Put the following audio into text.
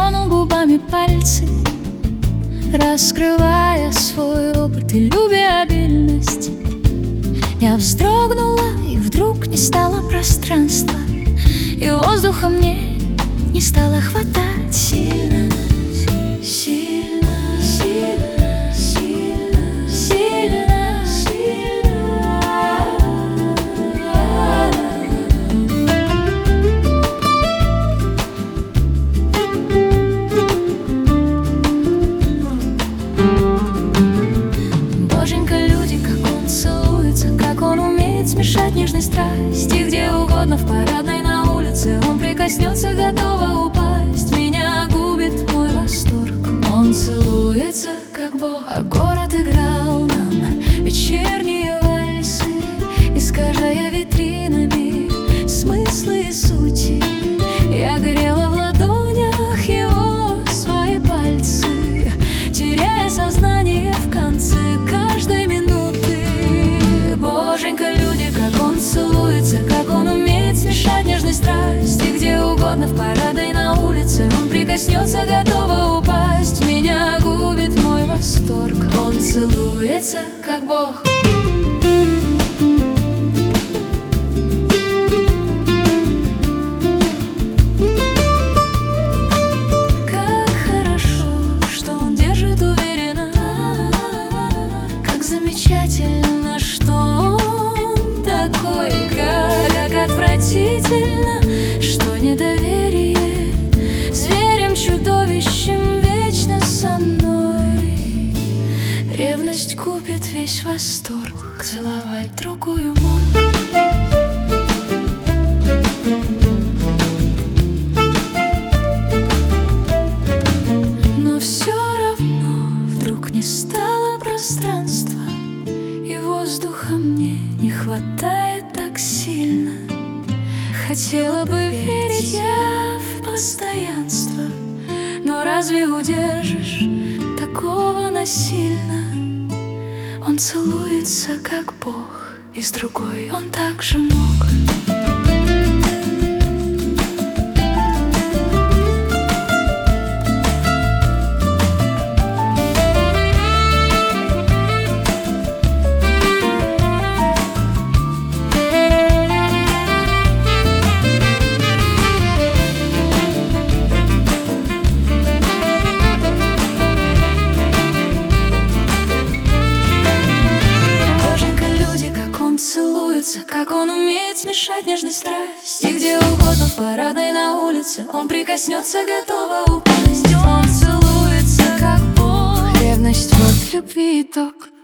тронул губами пальцы, раскрывая свой опыт и любвеобильность. Я вздрогнула, и вдруг не стало пространства, и воздуха мне не стало хватать. Сильно, сильно, сильно, сильно, сильно, сильно. Боженька, люди, как он целуется, как он умеет смешать нежной страсти. Где угодно, в парадной, на улице, он прикоснется, готова упасть. Меня губит мой восторг. Он целуется, как Бог. А город играл нам вечерние вальсы, искажая витринами смыслы и сути. Я горела в ладонях его свои пальцы, теряя сознание в конце каждой минуты. Боженька, люди, как он целуется, как он умеет смешать нежной страсти. Где угодно, в парадной, на улице, он прикоснется, готова упасть. Меня губит мой восторг. Он целуется, как Бог. Как хорошо, что он держит уверенно. Как замечательно, что он такой. Как отвратительно, что недоверие зверем, чудовищем вечно со мной. Ревность купит весь восторг, целовать другую мой. Но все равно вдруг не стало пространства, и воздуха мне не хватает так сильно. Хотела бы верить я в постоянство, но разве удержишь такого насильно? Он целуется, как Бог, и с другой он так же мог. Как он умеет смешать нежной страсти. Где угодно, в парадной, на улице, он прикоснется, готова упасть. Он целуется, как Бог. Ревность вот любви итог.